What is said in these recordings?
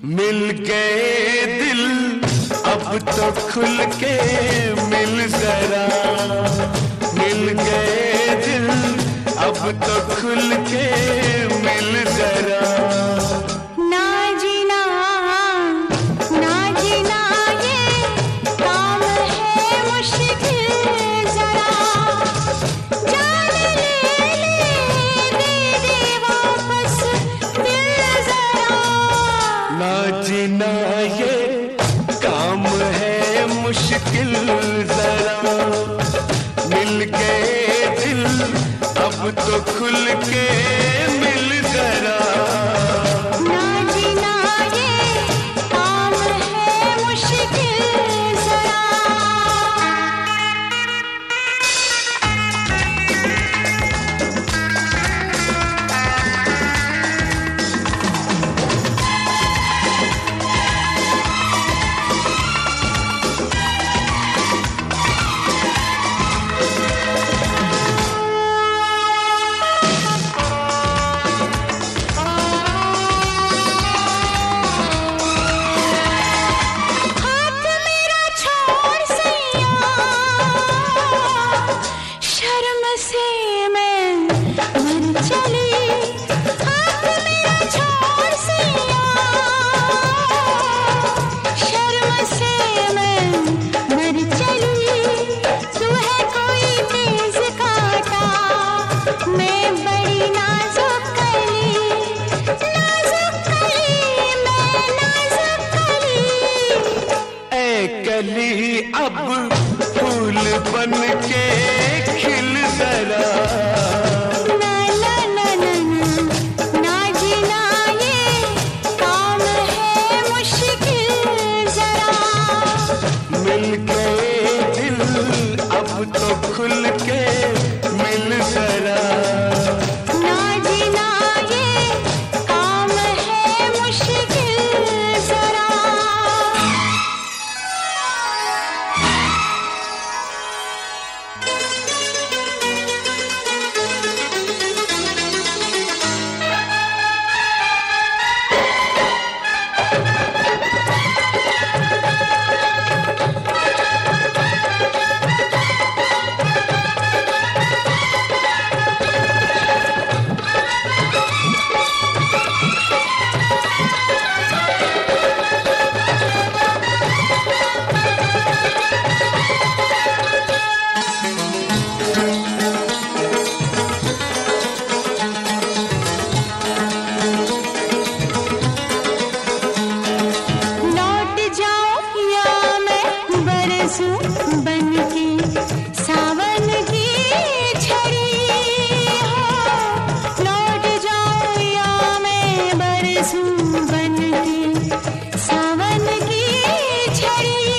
मिल गए दिल अब तो खुल के मिल जरा, मिल गए दिल अब तो खुल के मिल जरा। ना जीना ये काम है मुश्किल जरा, जान ले दे दे वापस दिल जरा। ना जीना ये काम है मुश्किल जरा, मिल गए दिल अब तो खुल के मिल जरा। ना जीना ये काम है मुश्किल जरा। कली अब फूल बन के खिल जरा। ना ना ना ना ना जीना ये काम है मुश्किल जरा, मिल गए दिल अब तो खुल के मिल जरा। ना जीना ये काम है मुश्किल जरा। बनके सावन की छड़ी हो, लौट जाऊं या मैं बरसूं बनके सावन की छड़ी।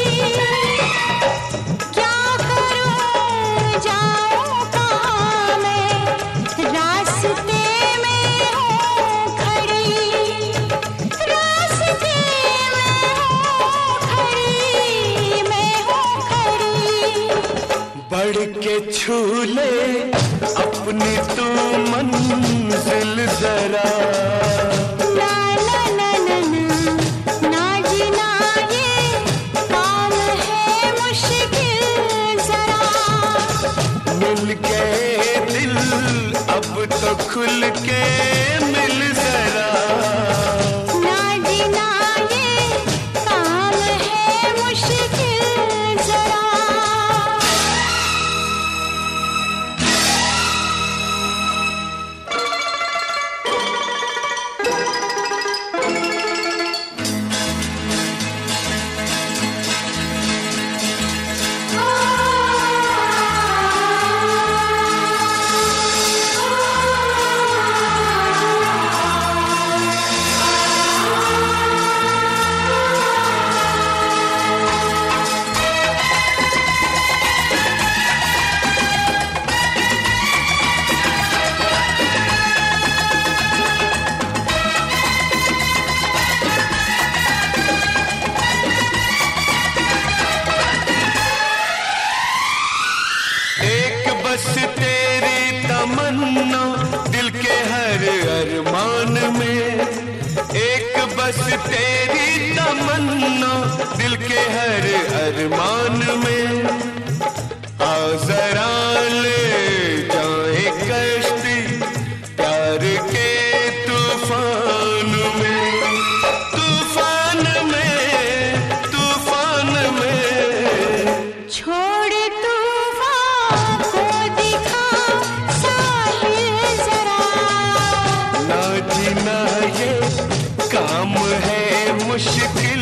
क्या करूं जाऊं कहाँ मैं, रास्ते में हूँ खड़ी, रास्ते में हूँ खड़ी, मैं हूँ खड़ी। बढ़ के छू ले अपनी तू मंजिल जरा। ना ना ना ना ना ना जीना ये काम है मुश्किल जरा, मिल गए दिल अब तो खुल के मिल जरा। ना जीना ये काम है मुश्किल जरा। बस तेरी तमन्ना दिल के हर अरमान में। आ जरा ले जाए कश्ती प्यार के तूफान में, तूफान में, तूफान में। छोड़ तूफान को दिखा साहिल जरा, ना जीना ये काम है मुश्किल।